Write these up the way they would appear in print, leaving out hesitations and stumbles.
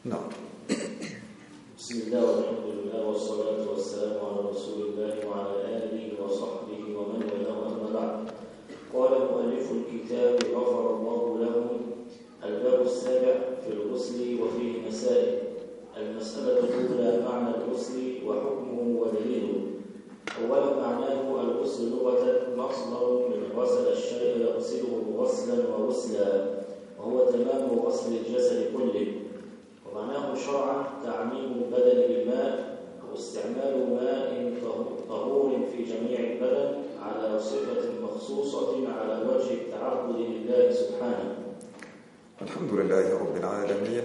نعم. بسم الله والحمد لله والصلاة والسلام على رسول الله وعلى آله وصحبه ومن والاه، أما بعد. قال مؤلف الكتاب غفر الله له: الباب السابع في الغسل وفيه مسائل. المسألة الأولى: معنى الغسل وحكمه ودليله. أولا، معناه الغسل لغة مصدر من غسل الشيء يغسله غسلا وغسلا، وهو تمام غسل الجسد كله. ومعناه شرعا تعميم البدن بالماء أو استعمال ماء طهور في جميع البدن على صفة مخصوصة على وجه التعبد لله سبحانه. الحمد لله رب العالمين،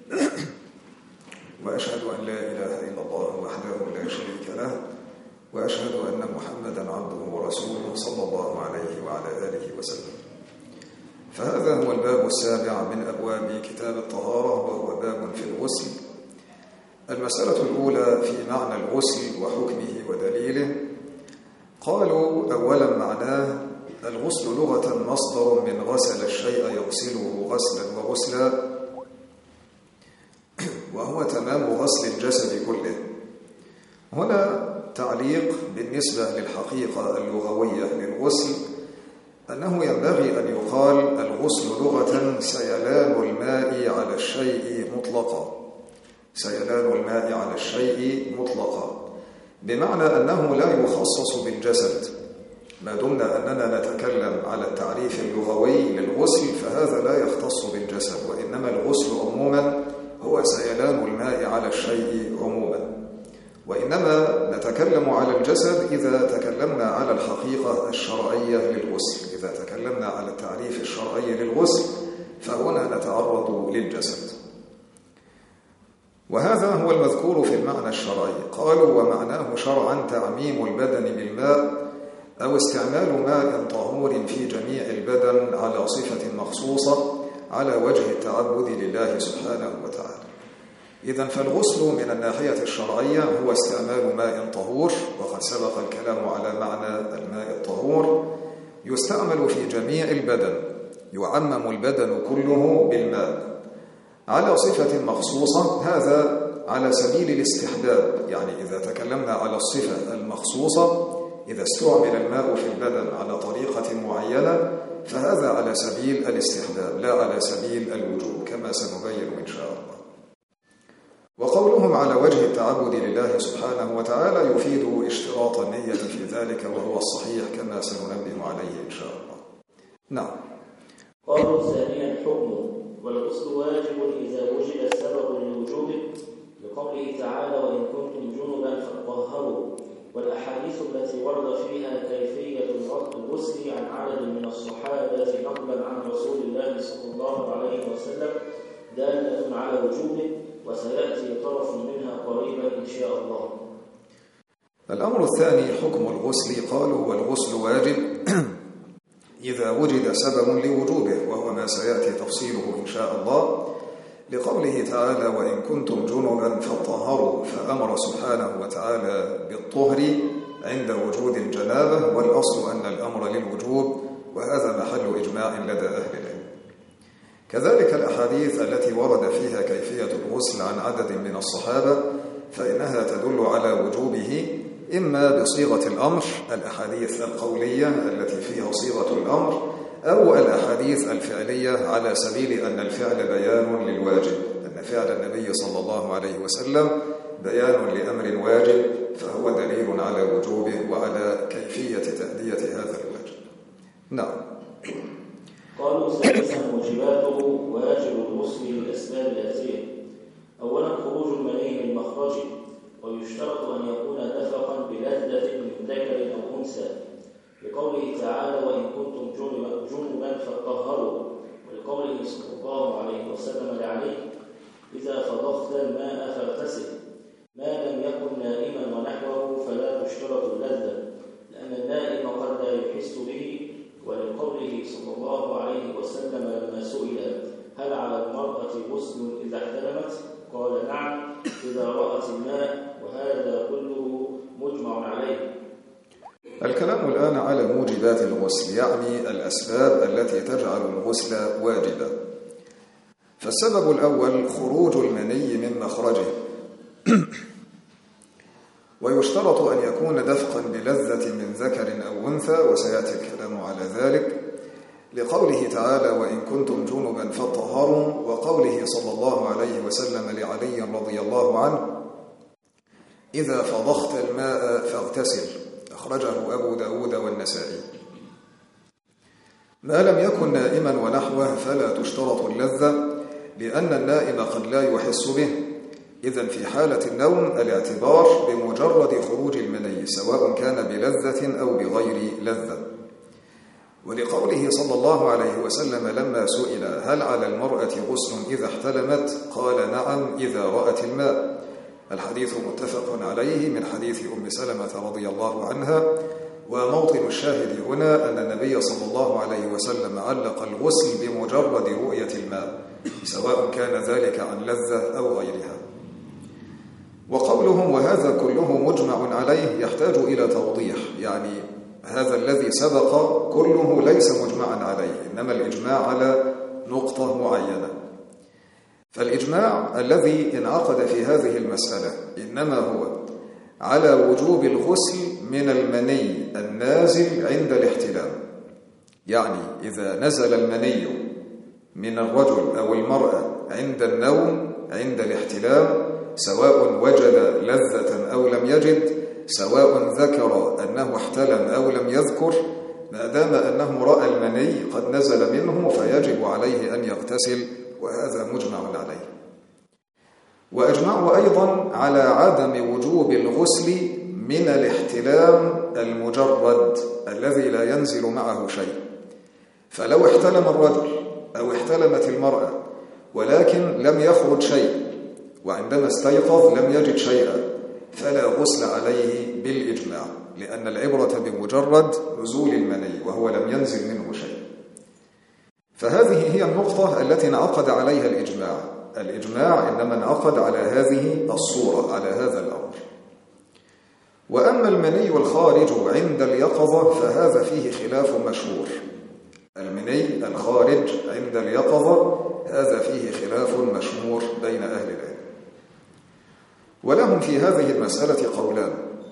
وأشهد أن لا إله إلا الله وحده لا شريك له، وأشهد أن محمدا عبده ورسوله صلى الله عليه وعلى آله وسلم. فهذا هو الباب السابع من أبواب كتاب الطهارة، وهو باب في الغسل. المسألة الأولى في معنى الغسل وحكمه ودليله. قالوا: أولا، معناه الغسل لغة مصدر من غسل الشيء يغسله غسلا وغسلا، وهو تمام غسل الجسد كله. هنا تعليق بالنسبة للحقيقة اللغوية للغسل، أنه ينبغي أن يقال الغسل لغة سيلان الماء على الشيء مطلقا، سيلان الماء على الشيء مطلقا، بمعنى أنه لا يخصص بالجسد. ما دمنا أننا نتكلم على التعريف اللغوي للغسل فهذا لا يختص بالجسد، وإنما الغسل عموما هو سيلان الماء على الشيء عموما. وإنما نتكلم على الجسد إذا تكلمنا على الحقيقة الشرعية للغسل. إذا تكلمنا على التعريف الشرعي للغسل فهنا نتعرض للجسد، وهذا هو المذكور في المعنى الشرعي. قالوا: ومعناه شرعا تعميم البدن بالماء أو استعمال ماء طهور في جميع البدن على صفة مخصوصة على وجه التعبد لله سبحانه وتعالى. إذن فالغسل من الناحية الشرعية هو استعمال ماء طهور، وقد سبق الكلام على معنى الماء الطهور. يستعمل في جميع البدن، يعمم البدن كله بالماء على صفة مخصوصة. هذا على سبيل الاستحباب، يعني إذا تكلمنا على الصفة المخصوصة، إذا استعمل الماء في البدن على طريقة معينة فهذا على سبيل الاستحباب لا على سبيل الوجوب، كما سنبين إن شاء الله. وقولهم على وجه التعبد لله سبحانه وتعالى يفيد اشتراط النية في ذلك، وهو الصحيح كما سننبه عليه إن شاء الله. نعم. قالوا: ثانيا، حكمه. والغسل واجب إذا وجد السبب لوجوبه، لقوله تعالى: وإن كنتم جنبا فطهروا. والأحاديث التي ورد فيها كيفية الغسل عن عدد من الصحابة نقلا عن رسول الله صلى الله عليه وسلم دالة على وجوبه، وسيأتي طرف منها قريبا إن شاء الله. الأمر الثاني حكم الغسل. قالوا: والغسل واجب إذا وجد سبب لوجوبه، وهو ما سيأتي تفصيله إن شاء الله، لقوله تعالى: وإن كنتم جنبا فطهروا، فأمر سبحانه وتعالى بالطهر عند وجود الجنابة، والأصل أن الأمر للوجوب، وهذا محل إجماع لدى أهل العلم. كذلك الأحاديث التي ورد فيها كيفية الغسل عن عدد من الصحابة فإنها تدل على وجوبه، إما بصيغة الأمر، الأحاديث القولية التي فيها صيغة الأمر، أو الأحاديث الفعلية على سبيل أن الفعل بيان للواجب، أن فعل النبي صلى الله عليه وسلم بيان لأمر واجب، فهو دليل على وجوبه وعلى كيفية تأدية هذا الواجب. نعم. قالوا: ثالثا، موجباته. واجب الغسل للأسباب الآتية. أولا، خروج المني من مخرجه، ويشترط أن يكون دفقا بلذة من ذكر أو أنثى، لقوله تعالى: وإن كنتم جنبا فطهروا، ولقوله صلى الله عليه وسلم لعلي: إذا فضخت الماء فاغتسل، ما لم يكن نائما ونحوه فلا تشترط اللذة، لأن النائم قد لا يحس به. ولقوله صلى الله عليه وسلم لما سئل: هل على المرأة غسل إذا احتلمت؟ قال: نعم، إذا رأت الماء، وهذا كله مجمع عليه. الكلام الآن على موجبات الغسل، يعني الأسباب التي تجعل الغسل واجبا. فالسبب الأول خروج المني من مخرجه، ويشترط أن يكون دفقا بلذة من ذكر أو أنثى، وسيأتي الكلام على ذلك، لقوله تعالى وإن كنتم جنبا فاطهروا، وقوله صلى الله عليه وسلم لعلي رضي الله عنه إذا فضخت الماء فاغتسل، أخرجه أبو داود والنسائي. ما لم يكن نائما ونحوه فلا تشترط اللذة، لأن النائم قد لا يحس به. إذن في حالة النوم الاعتبار بمجرد خروج المني سواء كان بلذة أو بغير لذة. ولقوله صلى الله عليه وسلم لما سئل هل على المرأة غسل إذا احتلمت؟ قال نعم إذا رأت الماء. الحديث متفق عليه من حديث أم سلمة رضي الله عنها. وموطن الشاهد هنا أن النبي صلى الله عليه وسلم علق الغسل بمجرد رؤية الماء سواء كان ذلك عن لذة أو غيرها. وقولهم وهذا كله مجمع عليه يحتاج إلى توضيح، يعني هذا الذي سبق كله ليس مجمعا عليه، إنما الإجماع على نقطة معينة. فالإجماع الذي انعقد في هذه المسألة إنما هو على وجوب الغسل من المني النازل عند الاحتلام، يعني إذا نزل المني من الرجل أو المرأة عند النوم عند الاحتلام سواء وجد لذة أو لم يجد، سواء ذكر أنه احتلم أو لم يذكر، ما دام أنه رأى المني قد نزل منه فيجب عليه أن يغتسل، وهذا مجمع عليه. وأجمعوا أيضا على عدم وجوب الغسل من الاحتلام المجرد الذي لا ينزل معه شيء. فلو احتلم الرجل أو احتلمت المرأة ولكن لم يخرج شيء، وعندما استيقظ لم يجد شيئا، فلا غسل عليه بالإجماع، لأن العبرة بمجرد نزول المني وهو لم ينزل منه شيء. فهذه هي النقطة التي انعقد عليها الإجماع. الإجماع إنما انعقد على هذه الصورة، على هذا الأمر. وأما المني الخارج عند اليقظة فهذا فيه خلاف مشهور. المني الخارج عند اليقظة هذا فيه خلاف مشهور بين أهل العلم، ولهم في هذه المسألة قولان.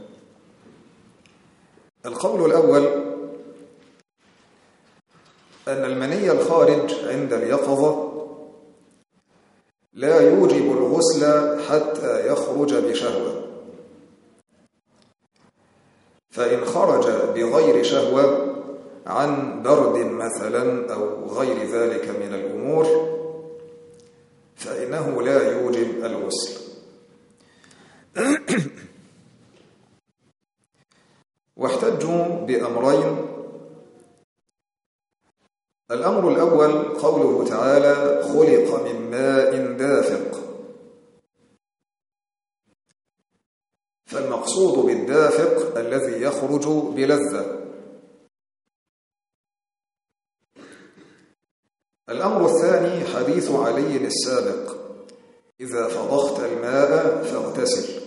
القول الأول أن المني الخارج عند اليقظة لا يوجب الغسل حتى يخرج بشهوة، فإن خرج بغير شهوة عن برد مثلا أو غير ذلك من الأمور فإنه لا يوجب الغسل. واحتجوا بأمرين. الأمر الأول قوله تعالى خلق من ماء دافق، فالمقصود بالدافق الذي يخرج بلذة. الأمر الثاني حديث علي السابق إذا فضخت الماء فاغتسل،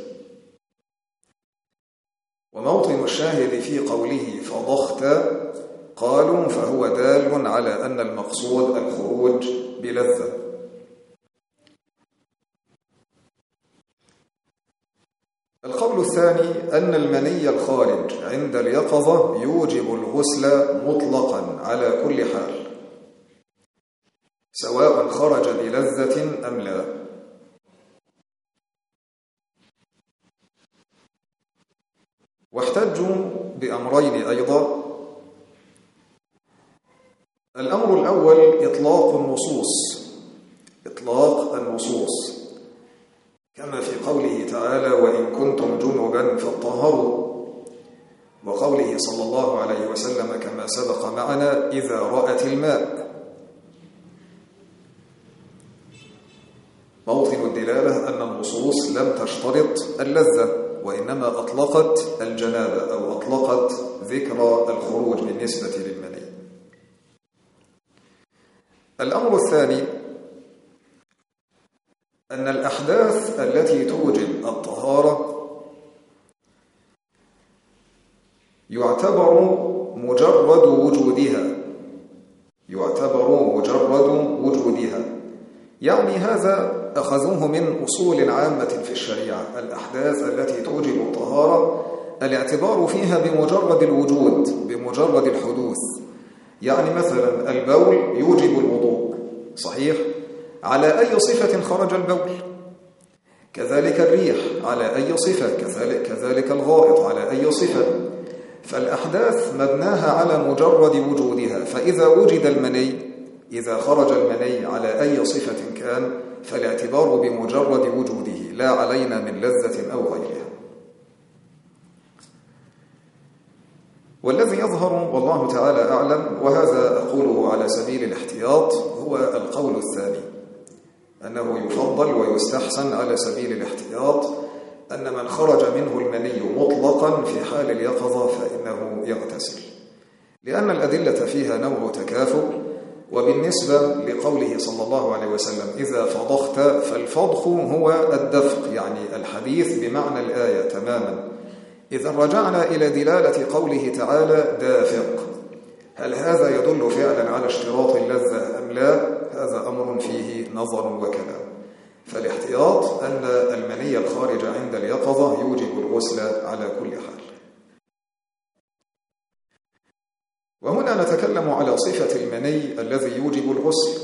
وموطن الشاهد في قوله فضخت قالوا فهو دال على أن المقصود الخروج بلذة. القول الثاني أن المني الخارج عند اليقظة يوجب الغسل مطلقا على كل حال سواء خرج بلذة أم لا. واحتجوا بأمرين أيضا. الأمر الأول إطلاق النصوص كما في قوله تعالى وإن كنتم جنبا فاطهروا، وقوله صلى الله عليه وسلم كما سبق معنا إذا رأت الماء. موطن الدلالة أن النصوص لم تشترط اللذة، وإنما أطلقت الجنابة أو أطلقت ذكر الخروج بالنسبة للمني. الأمر الثاني أن الأحداث التي توجب الطهارة يعتبر مجرد وجودها يعني هذا أخذوه من أصول عامة في الشريعة. الأحداث التي توجب الطهارة الاعتبار فيها بمجرد الوجود، بمجرد الحدوث. يعني مثلا البول يوجب الوضوء، صحيح؟ على أي صفة خرج البول؟ كذلك الريح على أي صفة، كذلك الغائط على أي صفة. فالأحداث مبناها على مجرد وجودها. فإذا وجد المني، إذا خرج المني على أي صفة كان، فالاعتبار بمجرد وجوده لا علينا من لذة أو غيرها. والذي يظهر والله تعالى أعلم، وهذا أقوله على سبيل الاحتياط، هو القول الثاني، أنه يفضل ويستحسن على سبيل الاحتياط أن من خرج منه المني مطلقا في حال اليقظة فإنه يغتسل، لأن الأدلة فيها نوع تكافؤ. وبالنسبة لقوله صلى الله عليه وسلم إذا فضخت، فالفضخ هو الدفق، يعني الحديث بمعنى الآية تماما. إذا رجعنا إلى دلالة قوله تعالى دافق، هل هذا يدل فعلا على اشتراط اللذة أم لا؟ هذا أمر فيه نظر وكلام. فالاحتياط أن المني الخارج عند اليقظة يوجب الغسل على كل حال. وهنا نتكلم على صفة المني الذي يوجب الغسل.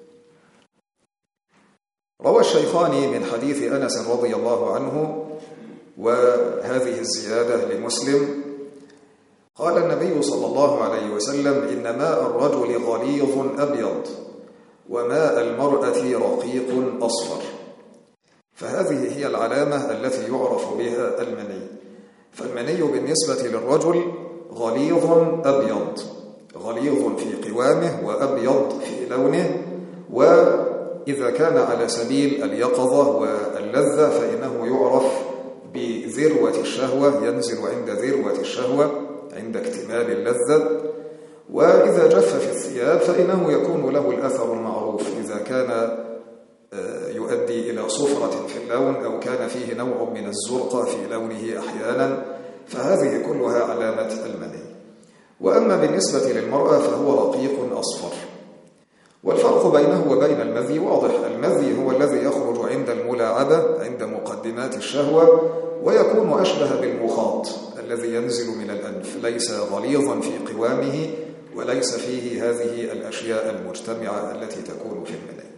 روى الشيخان من حديث أنس رضي الله عنه، وهذه الزيادة لمسلم، قال النبي صلى الله عليه وسلم إن ماء الرجل غليظ أبيض وماء المرأة رقيق أصفر. فهذه هي العلامة التي يعرف بها المني. فالمني بالنسبة للرجل غليظ أبيض، غليظ في قوامه وأبيض في لونه. وإذا كان على سبيل اليقظة واللذة فإنه يعرف بذروة الشهوة، ينزل عند ذروة الشهوة عند اكتمال اللذة. وإذا جف في الثياب فإنه يكون له الأثر المعروف، إذا كان يؤدي إلى صفرة في اللون أو كان فيه نوع من الزرقة في لونه أحيانا، فهذه كلها علامة المني. وأما بالنسبة للمرأة فهو رقيق أصفر. والفرق بينه وبين المذي واضح. المذي هو الذي يخرج عند الملاعبة، عند مقدمات الشهوة، ويكون أشبه بالمخاط الذي ينزل من الأنف، ليس غليظا في قوامه وليس فيه هذه الأشياء المجتمعة التي تكون في المني.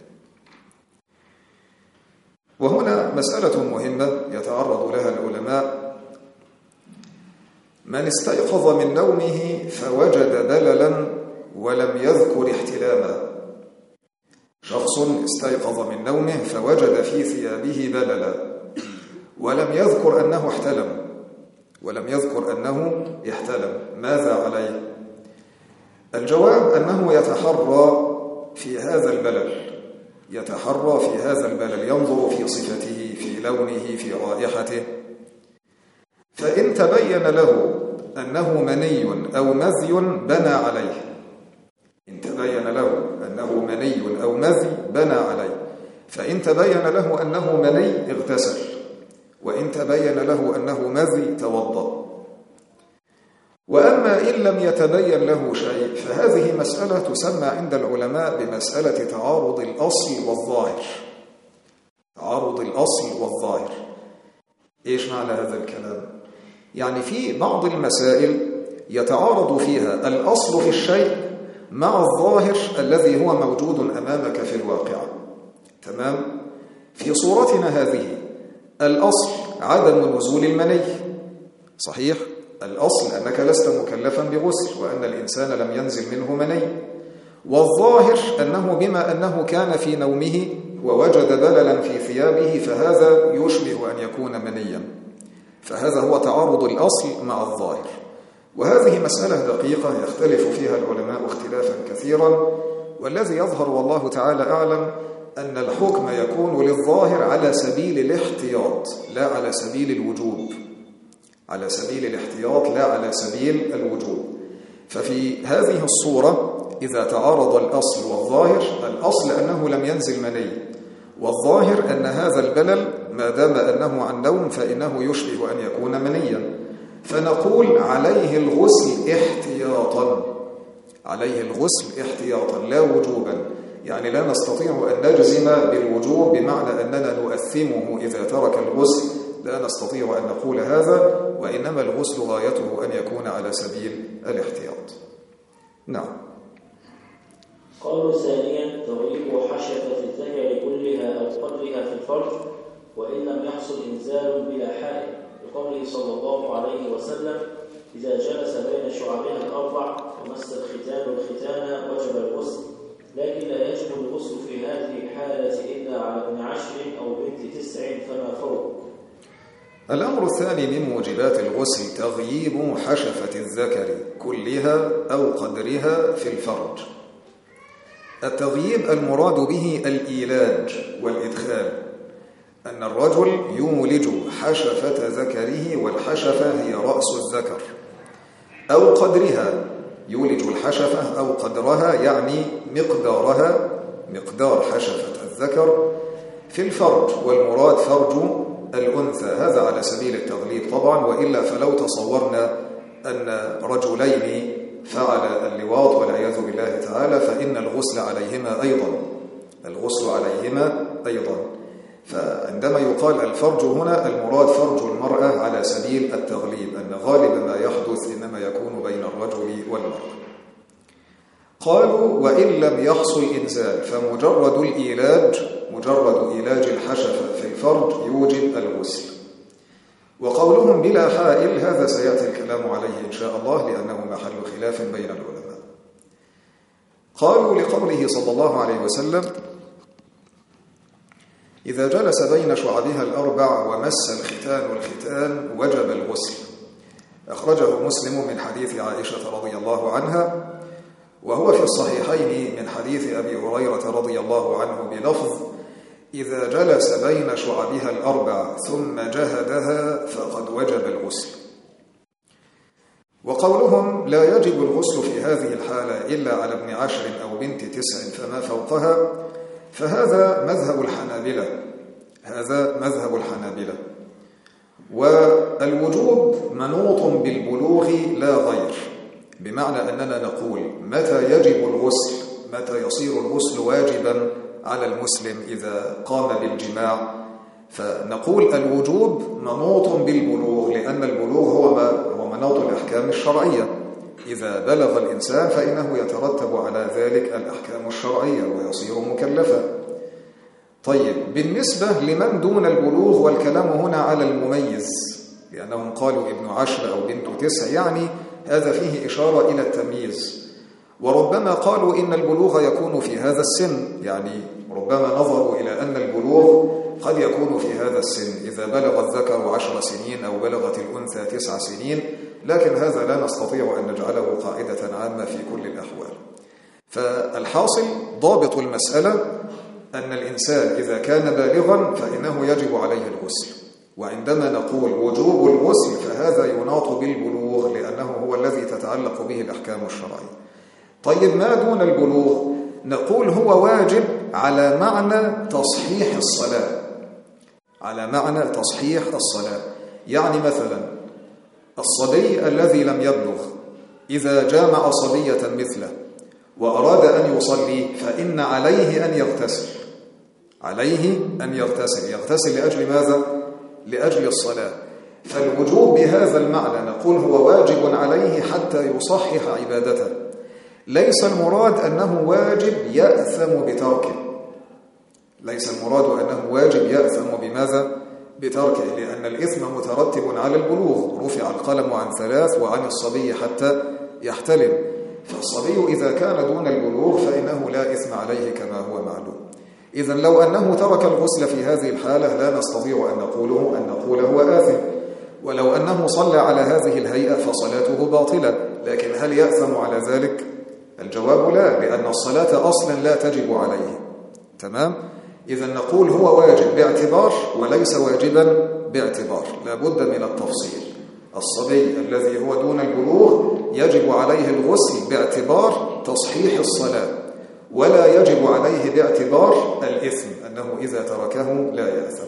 وهنا مسألة مهمة يتعرض لها العلماء: من استيقظ من نومه فوجد بللا ولم يذكر احتلاما. شخص استيقظ من نومه فوجد في ثيابه بللا ولم يذكر أنه احتلم، ماذا عليه؟ الجواب أنه يتحرى في هذا البلل، ينظر في صفته، في لونه، في رائحته. فإن تبين له أنه مني أو مذي بنى عليه. إن تبين له أنه مني أو مذي بنى عليه. فإن تبين له أنه مني اغتسل، وإن تبين له أنه مذي توضأ. وأما إن لم يتبين له شيء فهذه مسألة تسمى عند العلماء بمسألة تعارض الأصل والظاهر. تعارض الأصل والظاهر. إيش معنى هذا الكلام؟ يعني في بعض المسائل يتعارض فيها الأصل في الشيء مع الظاهر الذي هو موجود أمامك في الواقع. تمام؟ في صورتنا هذه الأصل عدم نزول المني، صحيح؟ الأصل أنك لست مكلفا بغسل، وأن الإنسان لم ينزل منه مني. والظاهر أنه بما أنه كان في نومه ووجد بللا في ثيابه فهذا يشبه أن يكون منيا. فهذا هو تعارض الأصل مع الظاهر. وهذه مسألة دقيقة يختلف فيها العلماء اختلافا كثيرا، والذي يظهر والله تعالى أعلم أن الحكم يكون للظاهر على سبيل الاحتياط لا على سبيل الوجوب، على سبيل الاحتياط لا على سبيل الوجوب. ففي هذه الصورة إذا تعارض الأصل والظاهر، الأصل أنه لم ينزل مني، والظاهر أن هذا البلل ما دام أنه عن نوم فإنه يشبه أن يكون منيا، فنقول عليه الغسل احتياطا، عليه الغسل احتياطا لا وجوبا، يعني لا نستطيع أن نجزم بالوجوب بمعنى أننا نؤثمه إذا ترك الغسل، لا نستطيع أن نقول هذا، وإنما الغسل غايته أن يكون على سبيل الاحتياط. نعم. قالوا ثانيا تغييب حشفة الذكر كلها أو قدرها في الفرج وإن لم يحصل إنزال بلا حائل، لقوله صلى الله عليه وسلم إذا جلس بين شعبها الأربع ومس الختان وجب الغسل، لكن لا يجب الغسل في هذه الحالة إلا على ابن 10 أو بنت 9 فما فوق. الأمر الثاني من موجبات الغسل تغييب حشفة الذكر كلها أو قدرها في الفرج. التغييب المراد به الإيلاج والإدخال، أن الرجل يولج حشفة ذكره، والحشفة هي رأس الذكر، أو قدرها، يولج الحشفة أو قدرها يعني مقدار حشفة الذكر في الفرج، والمراد فرج الأنثى. هذا على سبيل التغليب طبعا، وإلا فلو تصورنا أن رجلين فعل اللواط والعياذ بالله تعالى فإن الغسل عليهما أيضا. فعندما يقال الفرج هنا المراد فرج المرأة على سبيل التغليب، أن غالب ما يحدث إنما يكون بين الرجل والمرأة. قالوا وإن لم يحصل إنزال فمجرد إيلاج الحشفة في الفرج يوجب الغسل. وقولهم بلا حائل هذا سيأتي الكلام عليه إن شاء الله لأنه محل خلاف بين العلماء. قالوا لقوله صلى الله عليه وسلم إذا جلس بين شعبها الأربع ومس الختان وجب الغسل. أخرجه مسلم من حديث عائشة رضي الله عنها، وهو في الصحيحين من حديث أبي هريرة رضي الله عنه بلفظ إذا جلس بين شعبها الأربع ثم جهدها فقد وجب الغسل. وقولهم لا يجب الغسل في هذه الحالة إلا على ابن 10 أو بنت 9 فما فوقها، فهذا مذهب الحنابلة. والوجوب منوط بالبلوغ لا غير، بمعنى أننا نقول متى يصير الغسل واجبا على المسلم إذا قام بالجماع، فنقول الوجوب منوط بالبلوغ، لأن البلوغ هو منوط الأحكام الشرعية. إذا بلغ الإنسان فإنه يترتب على ذلك الأحكام الشرعية ويصير مكلفا. طيب، بالنسبة لمن دون البلوغ، والكلام هنا على المميز، لأنهم قالوا ابن 10 أو بنت 9، يعني هذا فيه إشارة إلى التمييز. وربما قالوا إن البلوغ يكون في هذا السن، يعني ربما نظروا إلى أن البلوغ قد يكون في هذا السن إذا بلغ الذكر 10 سنين أو بلغت الأنثى 9 سنين، لكن هذا لا نستطيع أن نجعله قاعدة عامة في كل الأحوال. فالحاصل ضابط المسألة أن الإنسان إذا كان بالغا فإنه يجب عليه الغسل، وعندما نقول وجوب الغسل فهذا يناط بالبلوغ لأنه هو الذي تتعلق به الأحكام الشرعية. طيب، ما دون البلوغ نقول هو واجب على معنى تصحيح الصلاة. يعني مثلا الصبي الذي لم يبلغ إذا جامع صبية مثله وأراد أن يصلي فإن عليه أن يغتسل لأجل ماذا؟ لأجل الصلاة. فالوجوب بهذا المعنى نقول هو واجب عليه حتى يصحح عبادته. ليس المراد أنه واجب يأثم بتركه، بماذا؟ بتركه، لأن الإثم مترتب على البلوغ، رفع القلم عن 3 وعن الصبي حتى يحتلم. فالصبي إذا كان دون البلوغ فإنه لا إثم عليه كما هو معلوم. إذن لو أنه ترك الغسل في هذه الحالة لا نستطيع أن نقول هو آثم، ولو أنه صلى على هذه الهيئة فصلاته باطلة، لكن هل يأثم على ذلك؟ الجواب لا، لأن الصلاة أصلا لا تجب عليه. تمام؟ إذن نقول هو واجب باعتبار وليس واجبا باعتبار، لا بد من التفصيل. الصبي الذي هو دون البلوغ يجب عليه الغسل باعتبار تصحيح الصلاة، ولا يجب عليه باعتبار الإثم، أنه إذا تركه لا يأثم.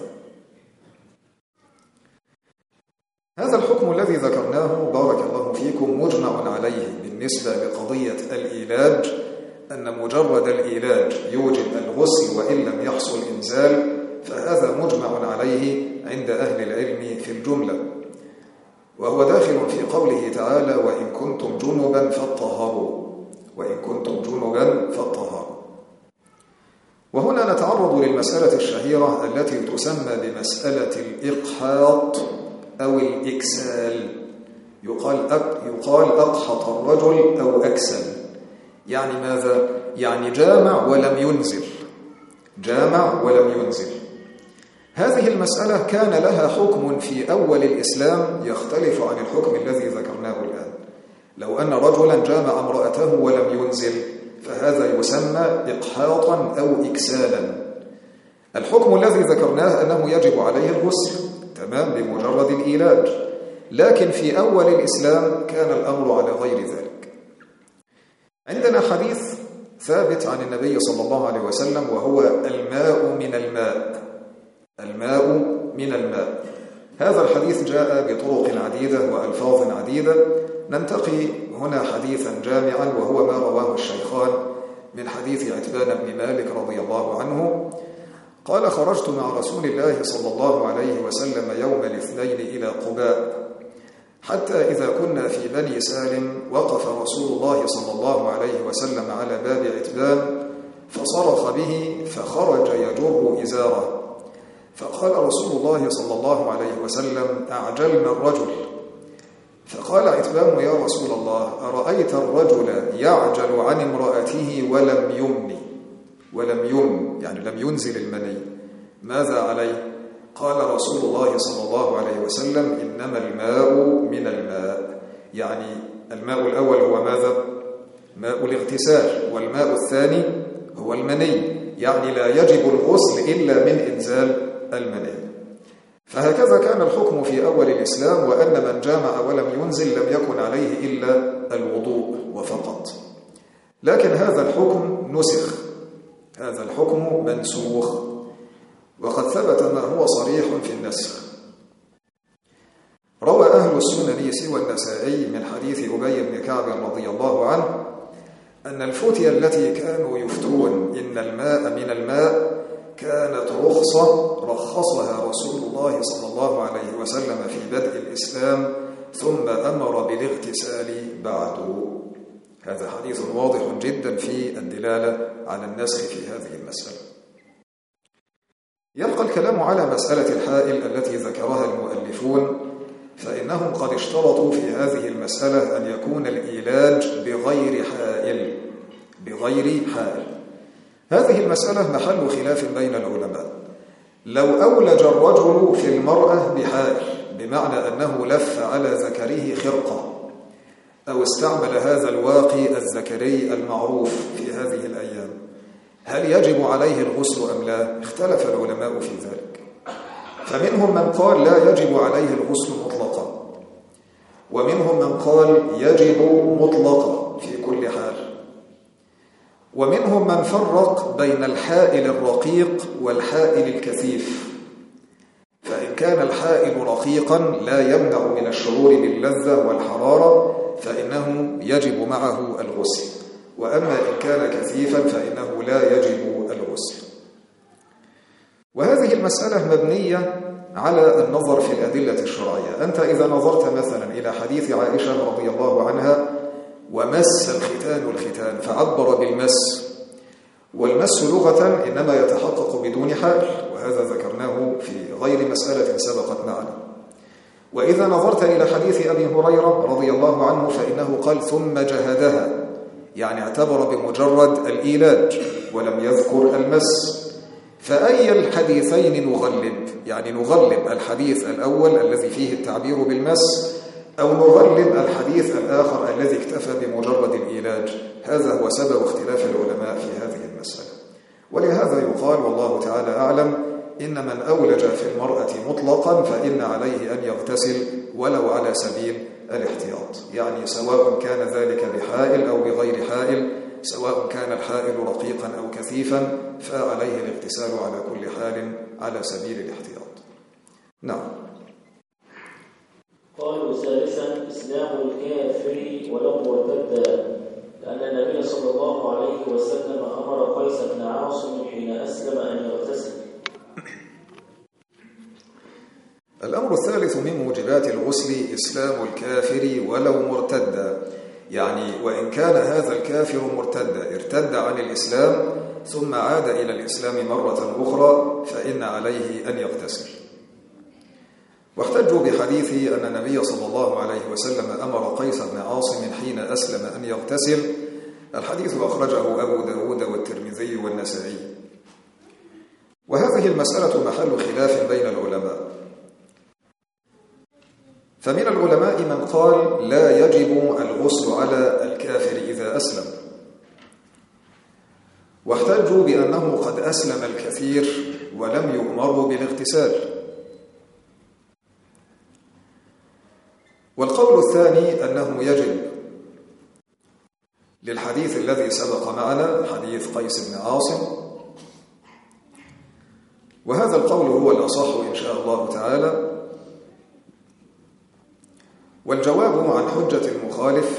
هذا الحكم الذي ذكرناه بارك الله فيكم مجمع عليه بالنسبة لقضية الإيلاج أن مجرد الإيلاج يوجب الغسل وإن لم يحصل إنزال، فهذا مجمع عليه عند أهل العلم في الجملة، وهو داخل في قوله تعالى: وإن كنتم جنبا فاطهروا، وإن كنتم جنبا فاطهروا. وهنا نتعرض للمسألة الشهيرة التي تسمى بمسألة الإقحاط أو الإكسال. يقال أقحط الرجل أو أكسل. يعني ماذا؟ يعني جامع ولم ينزل، جامع ولم ينزل. هذه المسألة كان لها حكم في أول الإسلام يختلف عن الحكم الذي ذكرناه الآن. لو أن رجلا جامع امرأته ولم ينزل فهذا يسمى إقحاطا أو إكسالا. الحكم الذي ذكرناه أنه يجب عليه الغسل، تمام، بمجرد الإيلاج، لكن في أول الإسلام كان الأمر على غير ذلك. عندنا حديث ثابت عن النبي صلى الله عليه وسلم وهو: الماء من الماء، الماء من الماء. هذا الحديث جاء بطرق عديدة وألفاظ عديدة. ننتقي هنا حديثا جامعا وهو ما رواه الشيخان من حديث عتبان بن مالك رضي الله عنه قال: خرجت مع رسول الله صلى الله عليه وسلم يوم الاثنين إلى قباء، حتى إذا كنا في بني سالم وقف رسول الله صلى الله عليه وسلم على باب عتبان فصرخ به فخرج يجر إزاره، فقال رسول الله صلى الله عليه وسلم: أعجلنا الرجل. فقال عتبان: يا رسول الله، أرأيت الرجل يعجل عن امرأته ولم يمن يعني لم ينزل المني، ماذا عليه؟ قال رسول الله صلى الله عليه وسلم: إنما الماء من الماء. يعني الماء الأول هو ماذا؟ ماء الاغتسال، والماء الثاني هو المني، يعني لا يجب الغسل إلا من إنزال المني. فهكذا كان الحكم في أول الإسلام، وأن من جامع ولم ينزل لم يكن عليه إلا الوضوء وفقط. لكن هذا الحكم نسخ، هذا الحكم منسوخ، وقد ثبت ما هو صريح في النسخ. روى أهل السنن سوى النسائي من حديث أبي بن كعب رضي الله عنه أن الفتية التي كانوا يفتون إن الماء من الماء كانت رخصها رسول الله صلى الله عليه وسلم في بدء الإسلام، ثم أمر بالاغتسال بعد. هذا حديث واضح جدا في الدلالة على النسخ في هذه المسألة. يبقى الكلام على مسألة الحائل التي ذكرها المؤلفون، فإنهم قد اشترطوا في هذه المسألة أن يكون الإيلاج بغير حائل. هذه المسألة محل خلاف بين العلماء. لو أولج الرجل في المرأة بحائل، بمعنى أنه لف على ذكره خرقة أو استعمل هذا الواقي الذكري المعروف في هذه الأيام، هل يجب عليه الغسل أم لا؟ اختلف العلماء في ذلك. فمنهم من قال لا يجب عليه الغسل مطلقا، ومنهم من قال يجب مطلقا في كل حال، ومنهم من فرق بين الحائل الرقيق والحائل الكثيف. فإن كان الحائل رقيقا لا يمنع من الشعور باللذة والحرارة فإنه يجب معه الغسل، وأما إن كان كثيفا فإنه لا يجب الغسل. وهذه المسألة مبنية على النظر في الأدلة الشرعية. أنت إذا نظرت مثلا إلى حديث عائشة رضي الله عنها: ومس الختان فعبر بالمس، والمس لغة إنما يتحقق بدون حائل، وهذا ذكرناه في غير مسألة سبقت معنا. وإذا نظرت إلى حديث أبي هريرة رضي الله عنه فإنه قال: ثم جهدها، يعني اعتبر بمجرد الإيلاج ولم يذكر المس. فأي الحديثين نغلب؟ يعني نغلب الحديث الأول الذي فيه التعبير بالمس، أو نغلب الحديث الآخر الذي اكتفى بمجرد الإيلاج؟ هذا هو سبب اختلاف العلماء في هذه المسألة. ولهذا يقال والله تعالى أعلم: إن من أولج في المرأة مطلقا فإن عليه أن يغتسل ولو على سبيل الاحتياط، يعني سواء كان ذلك بحائل أو بغير حائل، سواء كان الحائل رقيقا أو كثيفا، فعليه الاغتسال على كل حال على سبيل الاحتياط. نعم. قالوا ثالثا: إسلام الكافر ولو ارتد، لأن النبي صلى الله عليه وسلم أمر قيس بن عاصم حين أسلم أن يغتسل. الأمر الثالث من موجبات الغسل إسلام الكافر ولو مرتدا، يعني وإن كان هذا الكافر مرتدا ارتد عن الإسلام ثم عاد إلى الإسلام مرة أخرى فإن عليه أن يغتسل. واحتجوا بحديث أن النبي صلى الله عليه وسلم أمر قيس بن عاصم حين أسلم أن يغتسل. الحديث أخرجه أبو داود والترمذي والنسائي. وهذه المسألة محل خلاف بين العلماء، فمن العلماء من قال لا يجب الغسل على الكافر إذا أسلم، واحتجوا بأنه قد أسلم الكثير ولم يؤمروا بالاغتسال. والقول الثاني أنه يجب، للحديث الذي سبق معنا حديث قيس بن عاصم، وهذا القول هو الأصح إن شاء الله تعالى. والجواب عن حجة المخالف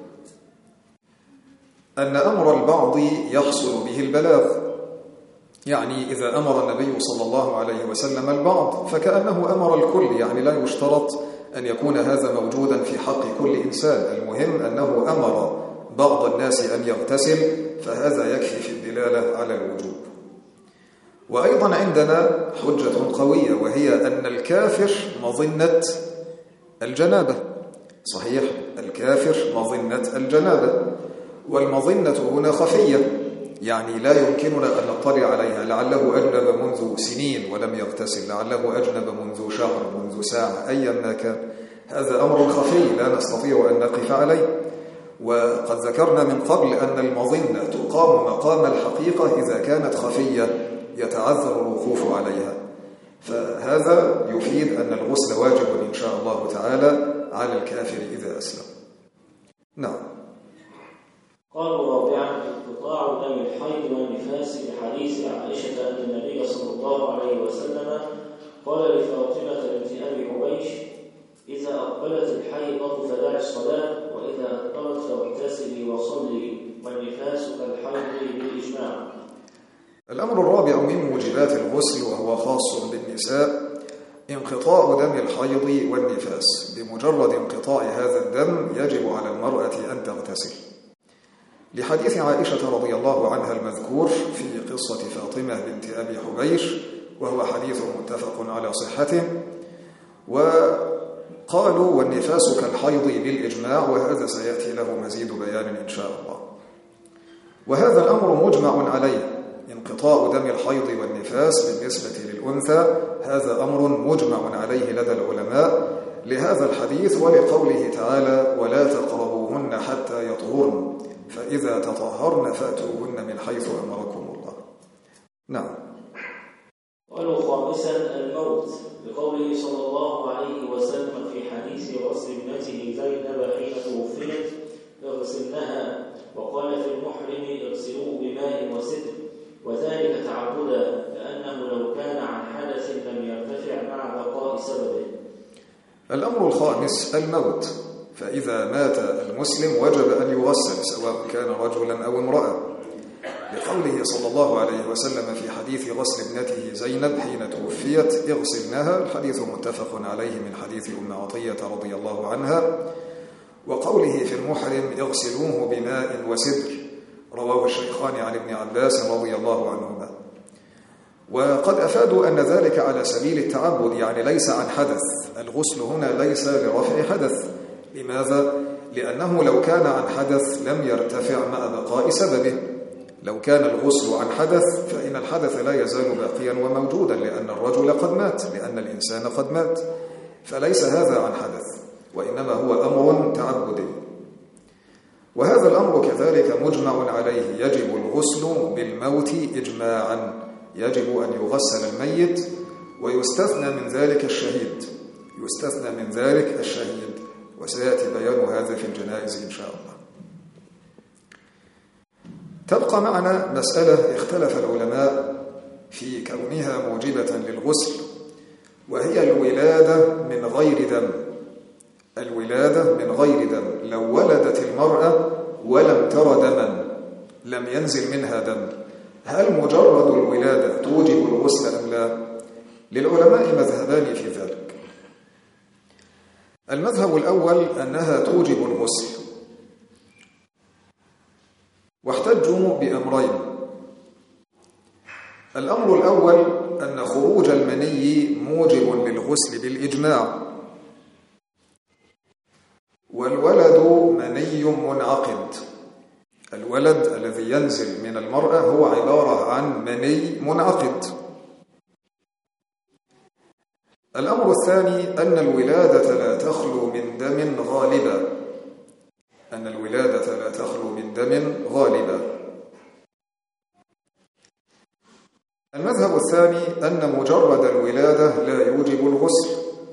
أن أمر البعض يحصل به البلاغ، يعني إذا أمر النبي صلى الله عليه وسلم البعض فكأنه أمر الكل، يعني لا يشترط أن يكون هذا موجودا في حق كل إنسان، المهم أنه أمر بعض الناس أن يغتسل فهذا يكفي في الدلالة على الوجوب. وأيضا عندنا حجة قوية وهي أن الكافر مظنة الجنابة، صحيح الكافر مظنة الجنابة، والمظنة هنا خفية، يعني لا يمكننا أن نطلع عليها، لعله أجنب منذ سنين ولم يغتسل، لعله أجنب منذ شهر منذ ساعة أيا ما كان، هذا أمر خفي لا نستطيع أن نقف عليه. وقد ذكرنا من قبل أن المظنة تقام مقام الحقيقة إذا كانت خفية يتعذر الوقوف عليها، فهذا يفيد أن الغسل واجب إن شاء الله تعالى على الكافر إذا أسلم. نعم. قالوا رابعا انقطاع دم الحيض والنفاس بحديث عائشة أن النبي صلى الله عليه وسلم قال لفاطمة بنت أبي حبيش: إذا أقبلت الحيضة فدع الصلاة، وإذا أقبلت فاغتسلي وصلي، والنفاس كالحيض بالإجماع. الأمر الرابع من موجبات الغسل وهو خاص بالنساء انقطاع دم الحيض والنفاس. بمجرد انقطاع هذا الدم يجب على المرأة أن تغتسل، لحديث عائشة رضي الله عنها المذكور في قصة فاطمة بنت أبي حبيش، وهو حديث متفق على صحته. وقالوا والنفاس كالحيض بالإجماع، وهذا سيأتي له مزيد بيان إن شاء الله. وهذا الأمر مجمع عليه، انقطاع دم الحيض والنفاس بالنسبة للأنثى هذا أمر مجمع عليه لدى العلماء لهذا الحديث ولقوله تعالى: ولا تقربوهن حتى يطهرن فإذا تطهرن فأتوهن من حيث أمركم الله. نعم. قالوا خامسا الموت، بقوله صلى الله عليه وسلم في حديث غسل ابنته زينب حين توفيت: اغسلنها، وقال في المحرم: اغسلوه بماء وسدر، وذلك تعبدا، لأنه لو كان عن حدث لم يرتفع مع بقاء سببه. الأمر الخامس الموت، فإذا مات المسلم وجب أن يغسل سواء كان رجلا أو امرأة، لقوله صلى الله عليه وسلم في حديث غسل ابنته زينب حين توفيت: اغسلنها، الحديث متفق عليه من حديث أم عطية رضي الله عنها. وقوله في المحرم: اغسلوه بماء وسدر، رواه الشيخان عن ابن عباس رضي الله عنهما. وقد أفادوا أن ذلك على سبيل التعبد، يعني ليس عن حدث، الغسل هنا ليس لرفع حدث. لماذا؟ لأنه لو كان عن حدث لم يرتفع مع بقاء سببه. لو كان الغسل عن حدث فإن الحدث لا يزال باقيا وموجودا، لأن الرجل قد مات، لأن الإنسان قد مات، فليس هذا عن حدث، وإنما هو أمر تعبدي. وهذا الأمر كذلك مجمع عليه، يجب الغسل بالموت إجماعا، يجب أن يغسل الميت، ويستثنى من ذلك الشهيد، يستثنى من ذلك الشهيد، وسيأتي بيان هذا في الجنائز إن شاء الله. تبقى معنا مسألة اختلف العلماء في كونها موجبة للغسل، وهي الولادة من غير دم. الولادة من غير دم، لو ولدت المرأة ولم تر دما، لم ينزل منها دم، هل مجرد الولادة توجب الغسل أم لا؟ للعلماء مذهبان في ذلك. المذهب الأول أنها توجب الغسل، واحتجوا بأمرين. الأمر الأول أن خروج المني موجب للغسل بالإجماع، والولد مني منعقد. الولد الذي ينزل من المرأة هو عبارة عن مني منعقد. الأمر الثاني أن الولادة لا تخلو من دم غالبا، أن الولادة لا تخلو من دم غالبا. المذهب الثاني أن مجرد الولادة لا يوجب الغسل،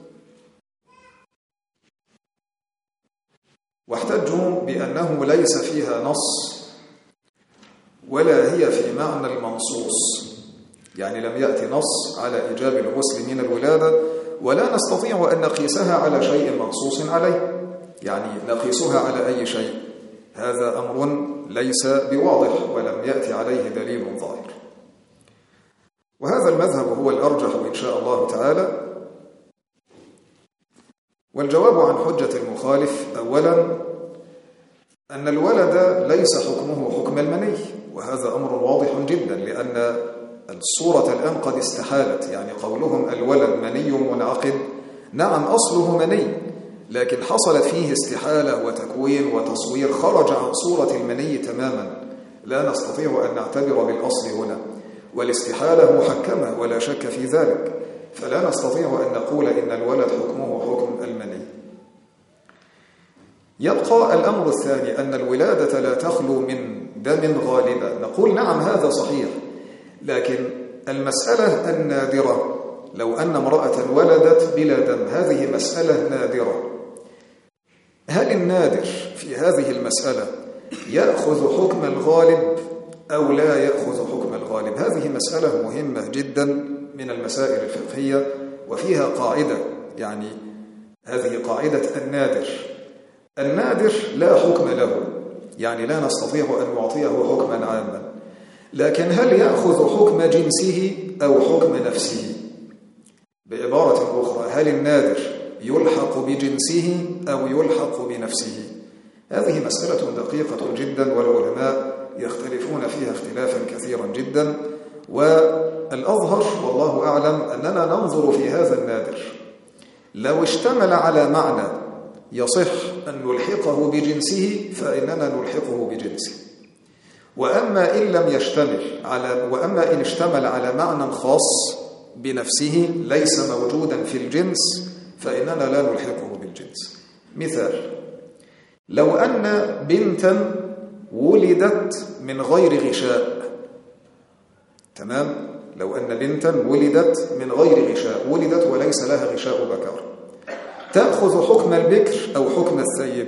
واحتجوا بأنه ليس فيها نص ولا هي في معنى المنصوص، يعني لم يأتي نص على إيجاب الغسل من الولادة، ولا نستطيع أن نقيسها على شيء منصوص عليه، يعني نقيسها على أي شيء، هذا أمر ليس بواضح ولم يأتي عليه دليل ظاهر. وهذا المذهب هو الأرجح إن شاء الله تعالى. والجواب عن حجة المخالف: أولا أن الولد ليس حكمه حكم المني، وهذا أمر واضح جدا، لأن الصورة الآن قد استحالت، يعني قولهم الولد مني منعقد، نعم أصله مني، لكن حصلت فيه استحالة وتكوين وتصوير خرج عن صورة المني تماما، لا نستطيع أن نعتبر بالأصل هنا، والاستحالة محكمة ولا شك في ذلك، فلا نستطيع أن نقول إن الولد حكمه حكم المني. يبقى الأمر الثاني أن الولادة لا تخلو من دم غالبا، نقول نعم هذا صحيح، لكن المسألة النادرة لو أن امرأة ولدت بلا دم، هذه مسألة نادرة، هل النادر في هذه المسألة يأخذ حكم الغالب أو لا يأخذ حكم الغالب؟ هذه مسألة مهمة جدا من المسائل الفقهية، وفيها قاعدة، يعني هذه قاعدة النادر. النادر لا حكم له، يعني لا نستطيع أن نعطيه حكما عاما، لكن هل يأخذ حكم جنسه أو حكم نفسه؟ بعبارة أخرى، هل النادر يلحق بجنسه أو يلحق بنفسه؟ هذه مسألة دقيقة جدا، والعلماء يختلفون فيها اختلافا كثيرا جدا، والأظهر والله أعلم أننا ننظر في هذا النادر، لو اشتمل على معنى يصح أن نلحقه بجنسه فإننا نلحقه بجنسه، وأما إن اشتمل على معنى خاص بنفسه ليس موجودا في الجنس فإننا لا نلحقه بالجنس. مثال: لو أن بنتا ولدت من غير غشاء، تمام؟ لو أن بنتا ولدت من غير غشاء، ولدت وليس لها غشاء بكر، تأخذ حكم البكر أو حكم الثيب؟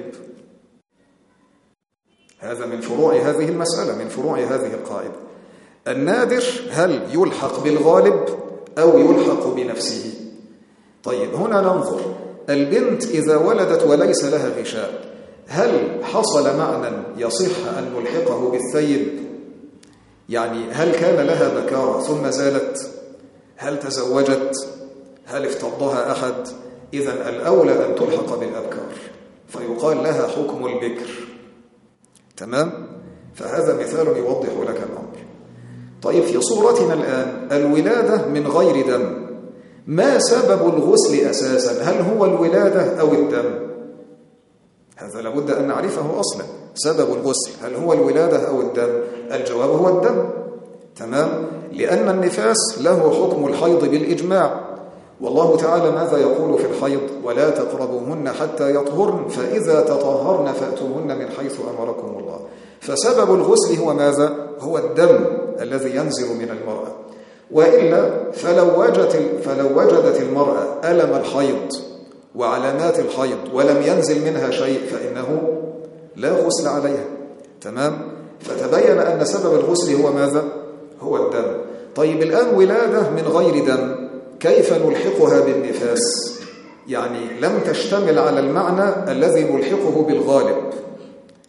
هذا من فروع هذه المسألة، من فروع هذه القاعدة. النادر هل يلحق بالغالب أو يلحق بنفسه؟ طيب هنا ننظر، البنت إذا ولدت وليس لها غشاء، هل حصل معنى يصح أن نلحقه بالثيب؟ يعني هل كان لها بكارة ثم زالت؟ هل تزوجت؟ هل افتضها أحد؟ إذن الأولى أن تلحق بالأبكار فيقال لها حكم البكر، تمام؟ فهذا مثال يوضح لك الأمر. طيب في صورتنا الآن الولادة من غير دم، ما سبب الغسل أساسا؟ هل هو الولادة أو الدم؟ هذا لابد أن نعرفه أصلا. سبب الغسل هل هو الولادة أو الدم؟ الجواب هو الدم، تمام؟ لأن النفاس له حكم الحيض بالإجماع، والله تعالى ماذا يقول في الحيض؟ ولا تقربوهن حتى يطهرن فإذا تطهرن فأتوهن من حيث أمركم الله. فسبب الغسل هو ماذا؟ هو الدم الذي ينزل من المرأة، وإلا فلو وجدت المرأة ألم الحيض وعلامات الحيض ولم ينزل منها شيء فإنه لا غسل عليها، تمام؟ فتبين أن سبب الغسل هو ماذا؟ هو الدم. طيب الآن ولادة من غير دم، كيف نلحقها بالنفاس؟ يعني لم تشتمل على المعنى الذي نلحقه بالغالب،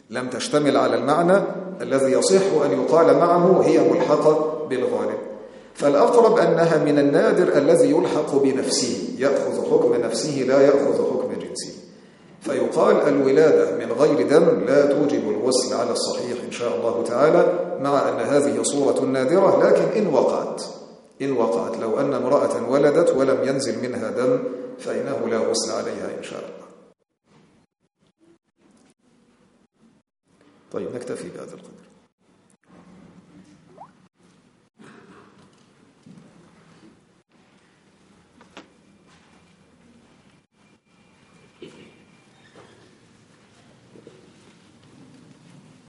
لم تشتمل على المعنى الذي يصح أن يقال معه هي ملحقة بالغالب. فالأقرب أنها من النادر الذي يلحق بنفسه، يأخذ حكم نفسه لا يأخذ حكم جنسه. فيقال الولادة من غير دم لا توجب الغسل على الصحيح إن شاء الله تعالى، مع أن هذه صورة نادرة، لكن إن وقعت لو أن امرأة ولدت ولم ينزل منها دم فإنه لا غسل عليها إن شاء الله. طيب نكتفي بهذا القدر.